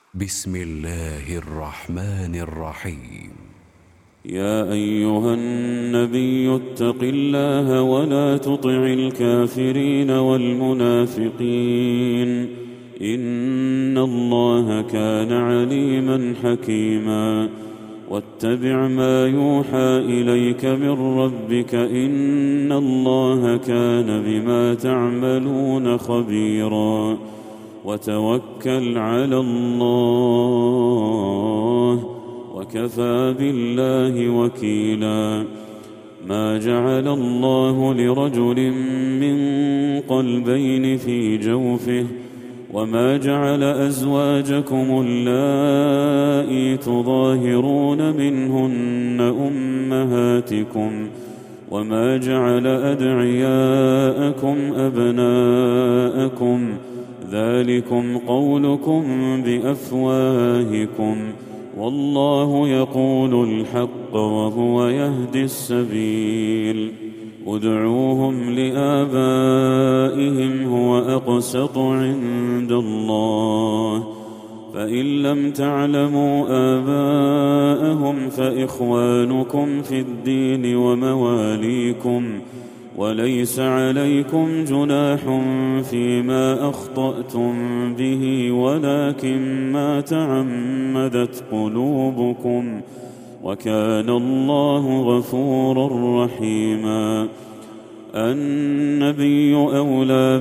بسم الله الرحمن الرحيم. يا أيها النبي اتق الله ولا تطع الكافرين والمنافقين، إن الله كان عليما حكيما. واتبع ما يوحى إليك من ربك، إن الله كان بما تعملون خبيرا. وتوكل على الله، وكفى بالله وكيلا. ما جعل الله لرجل من قلبين في جوفه، وما جعل أزواجكم اللائي تظاهرون منهن أمهاتكم، وما جعل أدعياءكم أبناءكم، ذلكم قولكم بأفواهكم، والله يقول الحق وهو يهدي السبيل. ادعوهم لآبائهم هو أقسط عند الله، فإن لم تعلموا آباءهم فإخوانكم في الدين ومواليكم، وليس عليكم جناح فيما أخطأتم به، ولكن ما تعمدت قلوبكم، وكان الله غفورا رحيما. النبي أولى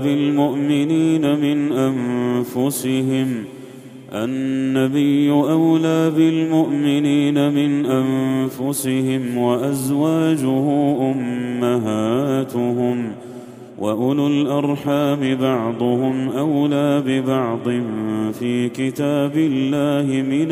بالمؤمنين من أنفسهم وأزواجه أمهاتهم، وأولو الأرحام بعضهم أولى ببعض في كتاب الله من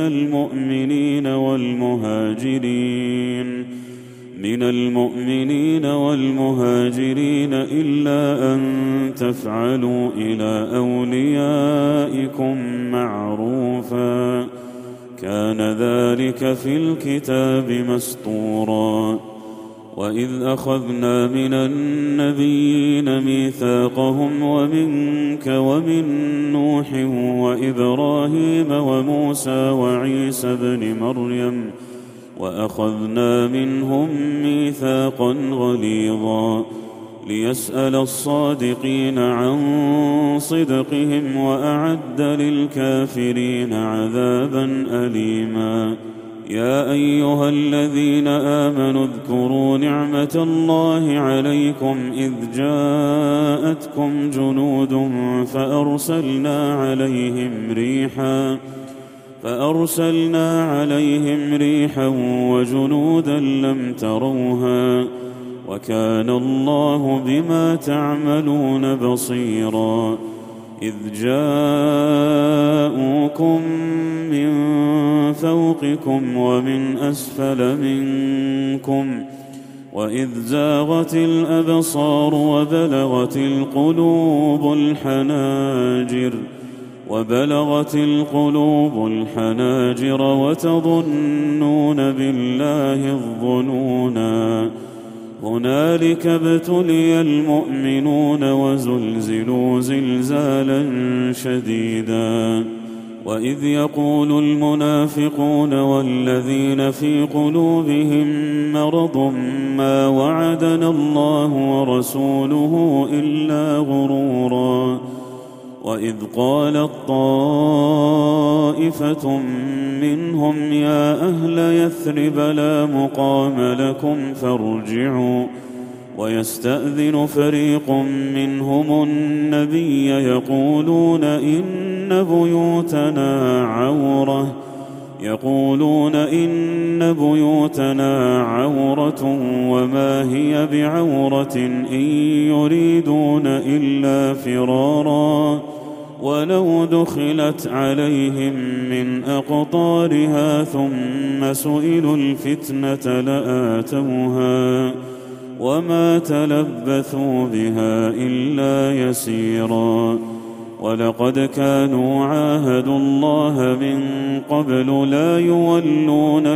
المؤمنين والمهاجرين إلا أن تفعلوا إلى أوليائكم معروفا، كان ذلك في الكتاب مسطورا. وإذ أخذنا من النبيين ميثاقهم ومنك ومن نوح وإبراهيم وموسى وعيسى بن مريم، وأخذنا منهم ميثاقا غليظا، ليسأل الصادقين عن صدقهم، وأعد للكافرين عذابا أليما. يا أيها الذين آمنوا اذكروا نعمة الله عليكم إذ جاءتكم جنود فأرسلنا عليهم ريحا وجنودا لم تروها، وكان الله بما تعملون بصيرا. إذ جاءوكم من فوقكم ومن أسفل منكم، وإذ زاغت الأبصار وبلغت القلوب الحناجر وتظنون بالله الظنونا. هنالك ابتلي المؤمنون وزلزلوا زلزالا شديدا. وإذ يقول المنافقون والذين في قلوبهم مرض ما وعدنا الله ورسوله إلا غرورا. وإذ قالت طائفة منهم يا أهل يثرب لا مقام لكم فارجعوا، ويستأذن فريق منهم النبي يقولون إن بيوتنا عورة وما هي بعورة إن يريدون إلا فرارا، ولو دخلت عليهم من أقطارها ثم سئلوا الفتنة لآتوها وما تلبثوا بها إلا يسيرا. ولقد كانوا عاهدوا الله من قبل لا يولون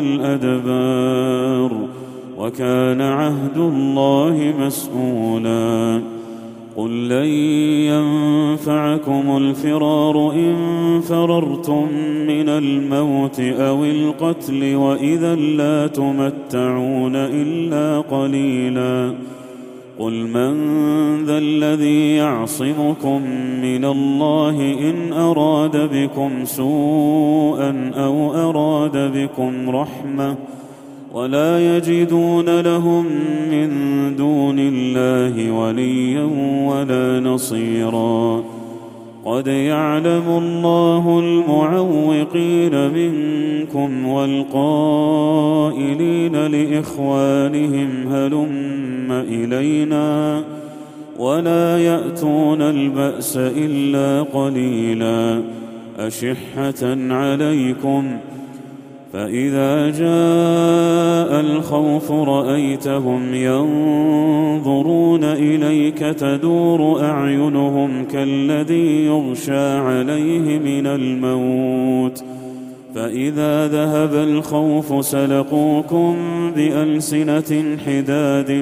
الأدبار، وكان عهد الله مسؤولا. قل لن ينفعكم الفرار إن فررتم من الموت أو القتل وإذا لا تمتعون إلا قليلا قل من ذا الذي يعصمكم من الله إن أراد بكم سوءا أو أراد بكم رحمة ولا يجدون لهم من دون الله وليا ولا نصيرا قد يعلم الله المعوقين منكم والقائلين لإخوانهم هلم إلينا ولا يأتون البأس إلا قليلا أشحة عليكم فإذا جاء الخوف رأيتهم ينظرون إليك تدور أعينهم كالذي يغشى عليه من الموت فإذا ذهب الخوف سلقوكم بألسنة حداد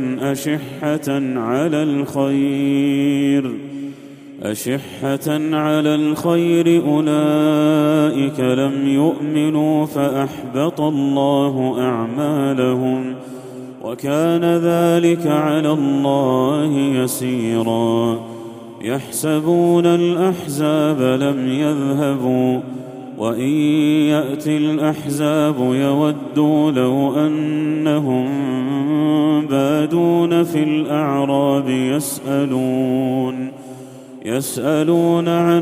أشحة على الخير أولئك لم يؤمنوا فأحبط الله أعمالهم وكان ذلك على الله يسيرا يحسبون الأحزاب لم يذهبوا وإن يأتي الأحزاب يودوا لو أنهم بادون في الأعراب يسألون عن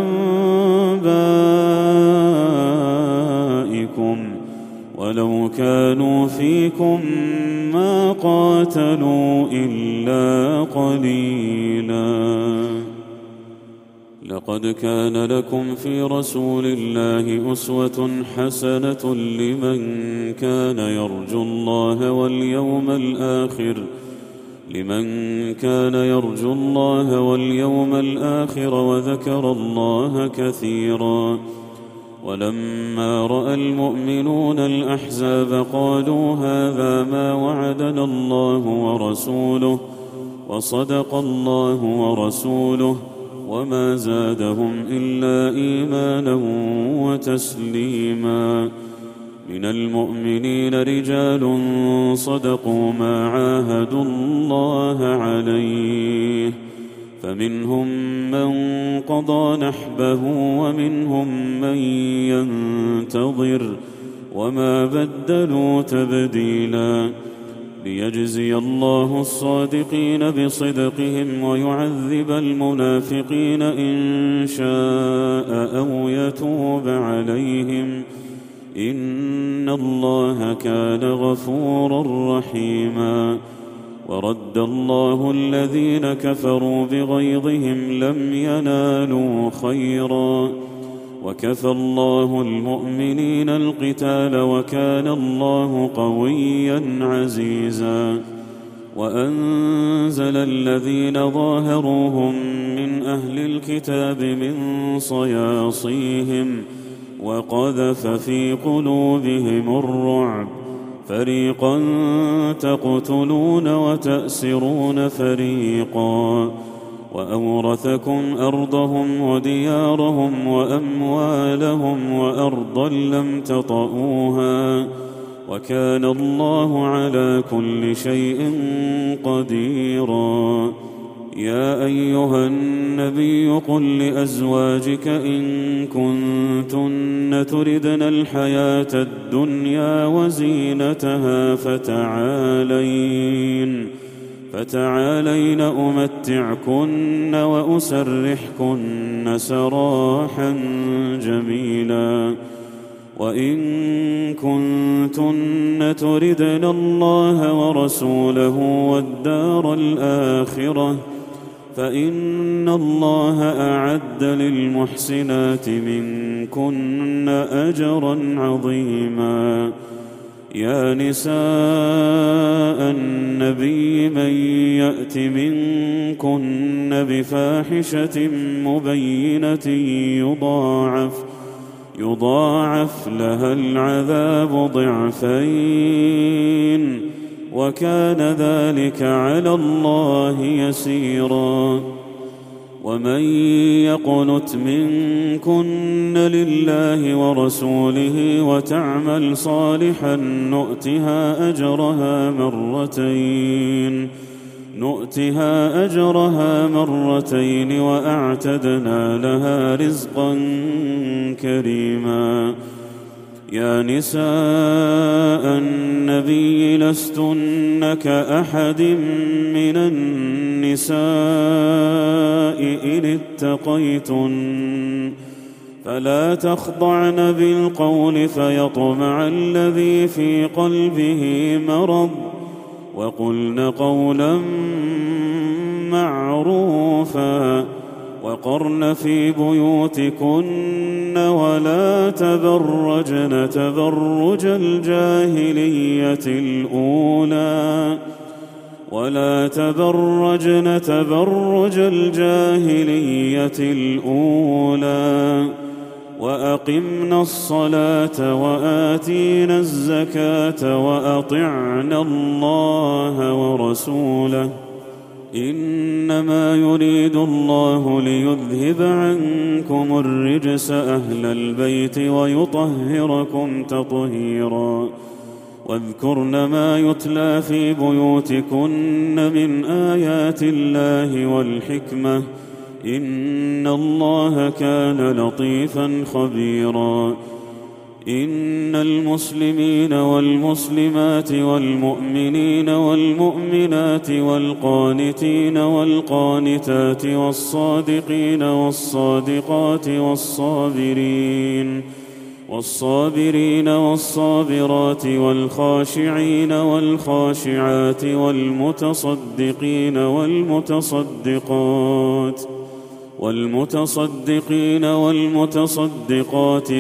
أنبائكم ولو كانوا فيكم ما قاتلوا إلا قليلا لقد كان لكم في رسول الله أسوة حسنة لمن كان يرجو الله واليوم الآخر وذكر الله كثيرا ولما رأى المؤمنون الأحزاب قالوا هذا ما وعدنا الله ورسوله وصدق الله ورسوله وما زادهم إلا إيمانا وتسليما من المؤمنين رجال صدقوا ما عاهدوا الله عليه فمنهم من قضى نحبه ومنهم من ينتظر وما بدلوا تبديلا ليجزي الله الصادقين بصدقهم ويعذب المنافقين إن شاء أو يتوب عليهم إن الله كان غفورا رحيما ورد الله الذين كفروا بغيظهم لم ينالوا خيرا وكفى الله المؤمنين القتال وكان الله قويا عزيزا وأنزل الذين ظاهروهم من أهل الكتاب من صياصيهم وقذف في قلوبهم الرعب فريقا تقتلون وتأسرون فريقا وأورثكم أرضهم وديارهم وأموالهم وأرضا لم تطئوها وكان الله على كل شيء قديرا يا أيها النبي قل لأزواجك إن كنتن تردن الحياة الدنيا وزينتها فتعالين أمتعكن وأسرحكن سراحا جميلا وإن كنتن تردن الله ورسوله والدار الآخرة فإن الله أعد للمحسنات منكن أجرا عظيما يا نساء النبي من يأت منكن بفاحشة مبينة يضاعف لها العذاب ضعفين وكان ذلك على الله يسيرا. ومن يقنت منكن لله ورسوله وتعمل صالحا نؤتها أجرها مرتين وأعتدنا لها رزقا كريما. يا نساء النبي لستن كأحد من النساء إن اتقيتن فلا تخضعن بالقول فيطمع الذي في قلبه مرض وقلن قولا معروفا وقرن في بيوتكن ولا تبرجن تبرج الجاهلية الأولى وأقمنا الصلاة وآتينا الزكاة وأطعنا الله ورسوله إنما يريد الله ليذهب عنكم الرجس أهل البيت ويطهركم تطهيرا. واذكرن ما يتلى في بيوتكن من آيات الله والحكمة إن الله كان لطيفا خبيرا. إن المسلمين والمسلمات والمؤمنين والمؤمنات والقانتين والقانتات والصادقين والصادقات والصابرين والصابرات والخاشعين والخاشعات والمتصدقين والمتصدقات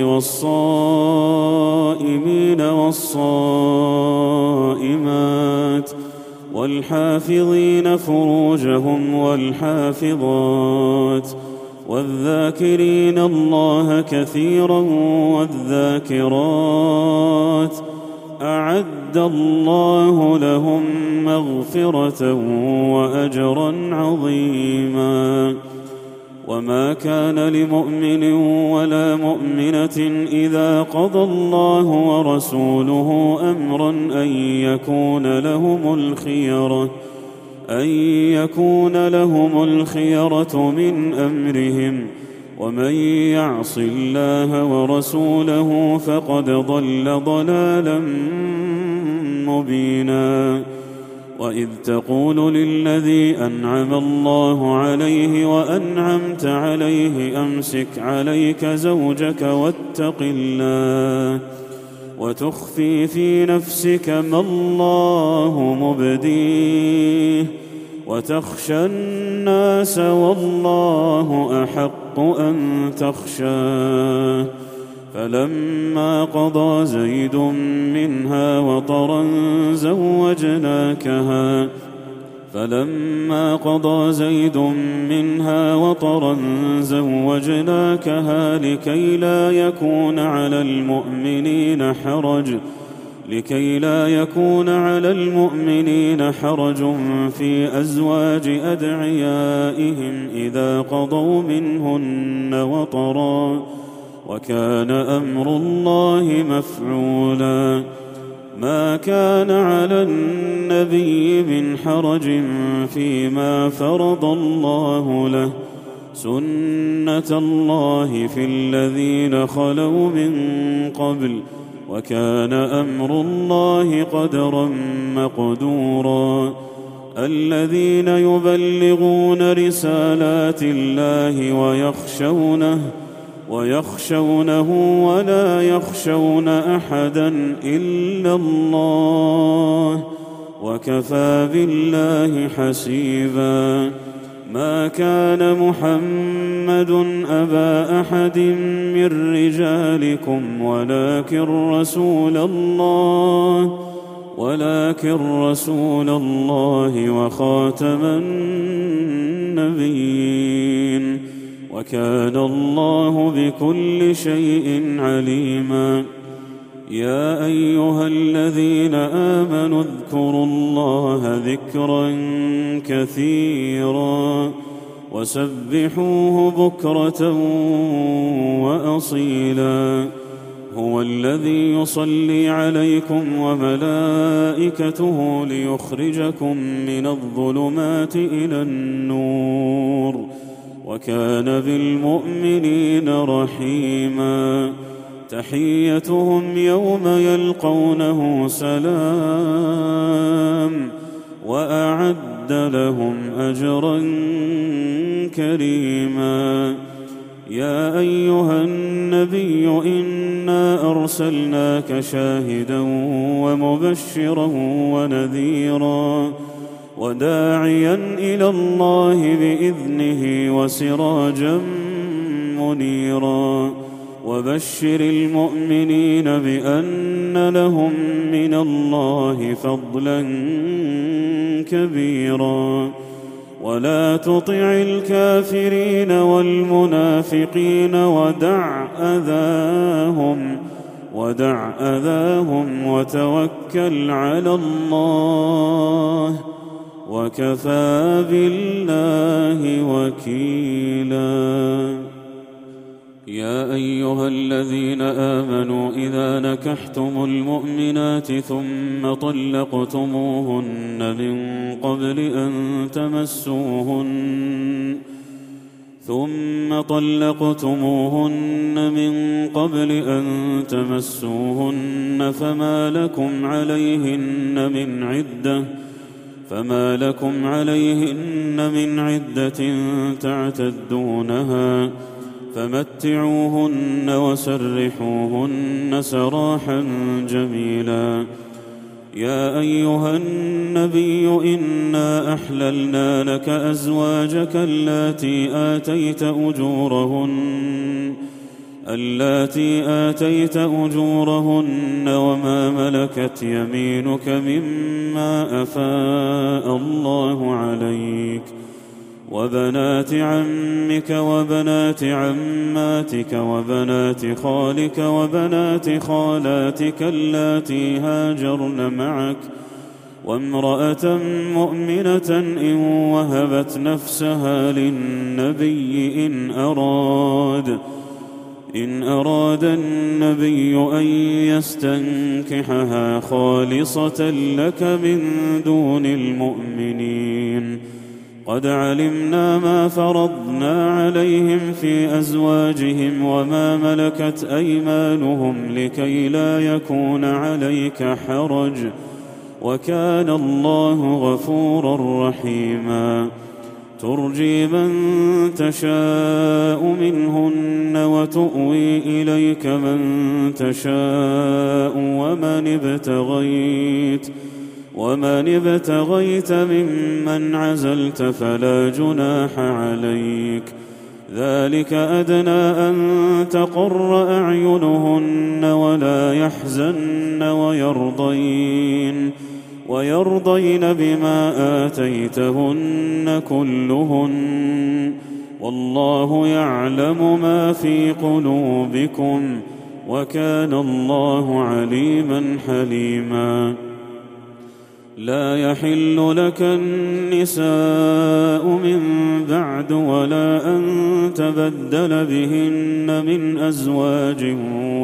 والصائمين والصائمات والحافظين فروجهم والحافظات والذاكرين الله كثيرا والذاكرات أعد الله لهم مغفرة وأجرا عظيما. وما كان لمؤمن ولا مؤمنة إذا قضى الله ورسوله أمرا أن يكون لهم الخيرة من أمرهم ومن يعص الله ورسوله فقد ضل ضلالا مبينا. وإذ تقول للذي أنعم الله عليه وأنعمت عليه أمسك عليك زوجك واتق الله وتخفي في نفسك ما الله مبديه وتخشى الناس والله أحق أن تخشاه. فلما قضى زيد منها وطرا زوجناكها لكي لا يكون على المؤمنين حرج في أزواج أدعيائهم إذا قضوا منهن وطرا وكان أمر الله مفعولا. ما كان على النبي من حرج فيما فرض الله له سنة الله في الذين خلوا من قبل وكان أمر الله قدرا مقدورا. الذين يبلغون رسالات الله ويخشونه ولا يخشون أحدا إلا الله وكفى بالله حسيبا. ما كان محمد أبا أحد من رجالكم ولكن رسول الله وخاتم النبيين وكان الله بكل شيء عليما. يا أيها الذين آمنوا اذكروا الله ذكرا كثيرا وسبحوه بكرة وأصيلا هو الذي يصلي عليكم وملائكته ليخرجكم من الظلمات إلى النور وكان بالمؤمنين رحيما تحيتهم يوم يلقونه سلام وأعد لهم أجرا كريما يا أيها النبي إنا أرسلناك شاهدا ومبشرا ونذيرا وداعيا إلى الله بإذنه وسراجا منيرا وبشر المؤمنين بأن لهم من الله فضلا كبيرا ولا تطع الكافرين والمنافقين ودع أذاهم وتوكل على الله وكفى بالله وكيلا يا أيها الذين آمنوا إذا نكحتم المؤمنات ثم طلقتموهن من قبل أن تمسوهن فما لكم عليهن من عدة تعتدونها فمتعوهن وسرحوهن سراحا جميلا يا أيها النبي إنا أحللنا لك أزواجك اللاتي آتيت أجورهن وما ملكت يمينك مما أفاء الله عليك وبنات عمك وبنات عماتك وبنات خالك وبنات خالاتك اللاتي هاجرن معك وامرأة مؤمنة إن وهبت نفسها للنبي إن أراد النبي أن يستنكحها خالصة لك من دون المؤمنين قد علمنا ما فرضنا عليهم في أزواجهم وما ملكت أيمانهم لكي لا يكون عليك حرج وكان الله غفورا رحيما ترجي من تشاء منهن وتؤوي إليك من تشاء ومن ابتغيت ممن عزلت فلا جناح عليك ذلك أدنى أن تقر أعينهن ولا يحزن ويرضين بما آتيتهن كلهن والله يعلم ما في قلوبكم وكان الله عليما حليما لا يحل لك النساء من بعد ولا أن تبدل بهن من أزواج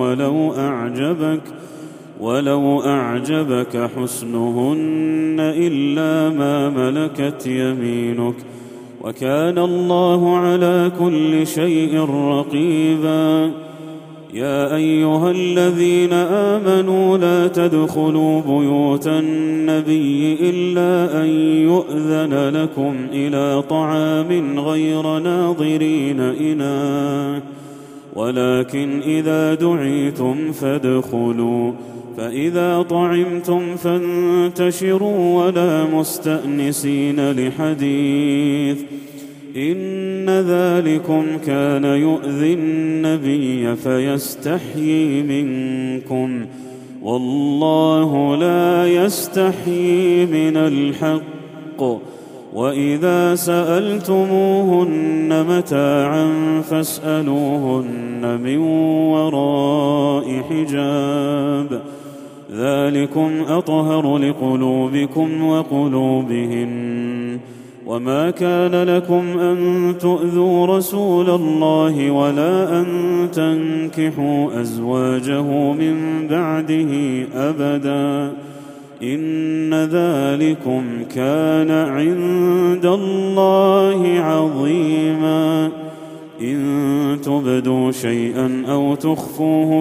ولو أعجبك حسنهن إلا ما ملكت يمينك وكان الله على كل شيء رقيبا يا أيها الذين آمنوا لا تدخلوا بيوت النبي إلا أن يؤذن لكم إلى طعام غير ناظرين إناه ولكن إذا دعيتم فادخلوا فإذا طعمتم فانتشروا ولا مستأنسين لحديث إن ذلكم كان يؤذي النبي فيستحيي منكم والله لا يستحيي من الحق وإذا سألتموهن متاعا فاسألوهن من وراء حجاب ذلكم أطهر لقلوبكم وقلوبهن وما كان لكم أن تؤذوا رسول الله ولا أن تنكحوا أزواجه من بعده أبدا إن ذلكم كان عند الله عظيما إن تبدوا شيئا أو تخفوه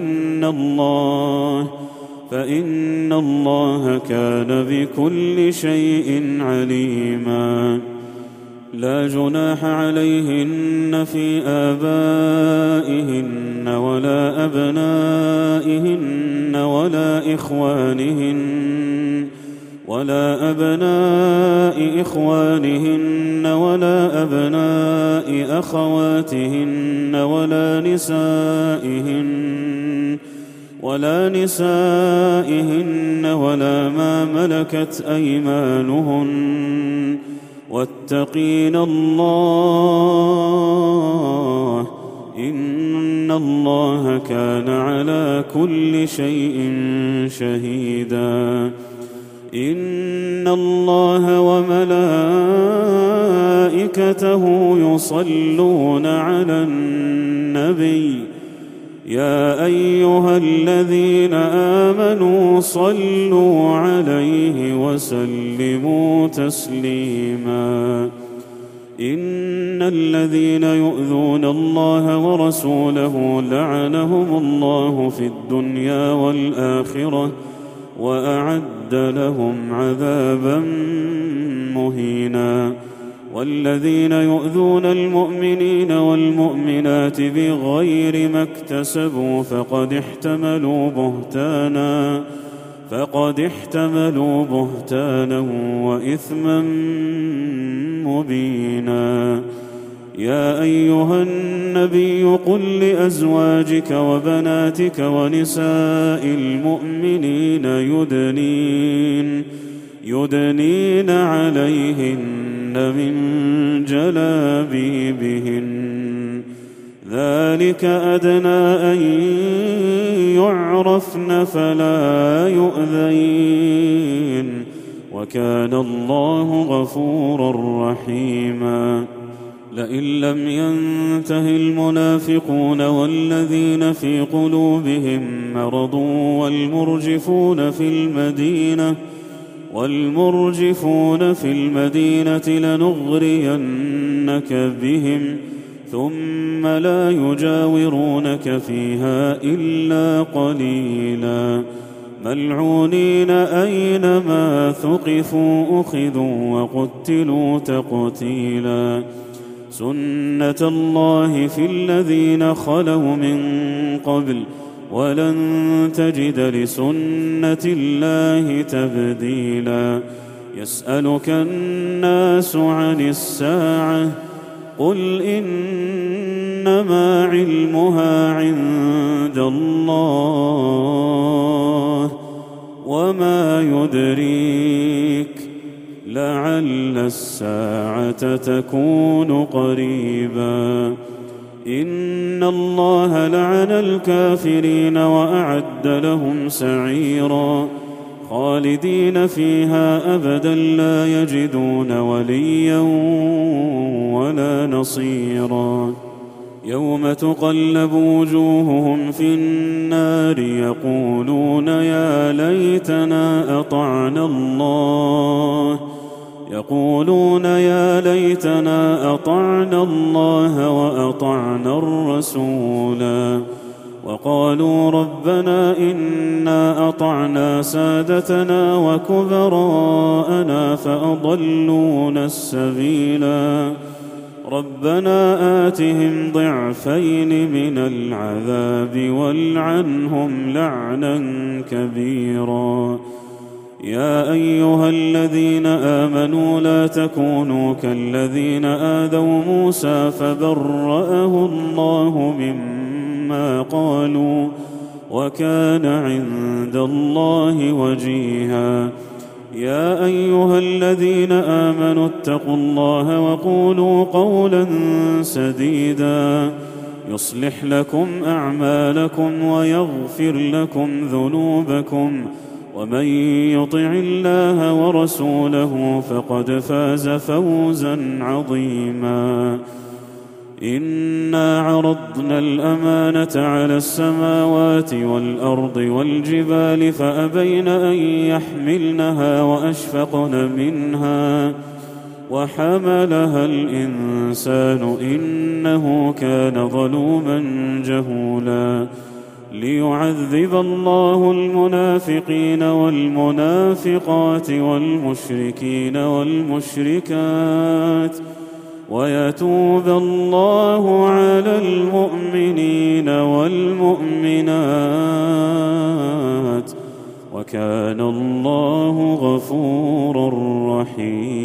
فإن الله كان بكل شيء عليما لا جناح عليهن في آبائهن ولا أبنائهن ولا أبناء إخوانهن ولا أبناء أخواتهن ولا نسائهن ولا ما ملكت أيمانهن واتقين الله إن الله كان على كل شيء شهيدا إن الله وملائكته يصلون على النبي يا أيها الذين آمنوا صلوا عليه وسلموا تسليما إن الذين يؤذون الله ورسوله لعنهم الله في الدنيا والآخرة وأعد لهم عذابا مهينا والذين يؤذون المؤمنين والمؤمنات بغير ما اكتسبوا فقد احتملوا بهتانا وإثما مبينا يا أيها النبي قل لأزواجك وبناتك ونساء المؤمنين يدنين عليهن من جلابيبهن ذلك أدنى أن يعرفن فلا يؤذين وكان الله غفورا رحيما لئن لم ينته المنافقون والذين في قلوبهم مرض والمرجفون في المدينة لنغرينك بهم ثم لا يجاورونك فيها إلا قليلا ملعونين أينما ثقفوا أخذوا وقتلوا تقتيلا سنة الله في الذين خلوا من قبل ولن تجد لسنة الله تبديلا يسألك الناس عن الساعة قل إنما علمها عند الله وما يدريك لعل الساعة تكون قريبا إن الله لعن الكافرين وأعد لهم سعيرا خالدين فيها أبدا لا يجدون وليا ولا نصيرا يوم تقلب وجوههم في النار يقولون يا ليتنا أطعنا الله وأطعنا الرسولا وقالوا ربنا إنا أطعنا سادتنا وكبراءنا فأضلونا السبيلا ربنا آتهم ضعفين من العذاب والعنهم لعنا كبيرا يا أيها الذين آمنوا لا تكونوا كالذين آذوا موسى فبرأه الله مما قالوا وكان عند الله وجيها يا أيها الذين آمنوا اتقوا الله وقولوا قولا سديدا يصلح لكم أعمالكم ويغفر لكم ذنوبكم ومن يطع الله ورسوله فقد فاز فوزا عظيما إنا عرضنا الأمانة على السماوات والأرض والجبال فأبين أن يحملنها وأشفقن منها وحملها الإنسان إنه كان ظلوما جهولا ليعذب الله المنافقين والمنافقات والمشركين والمشركات ويتوب الله على المؤمنين والمؤمنات وكان الله غفورا رحيما.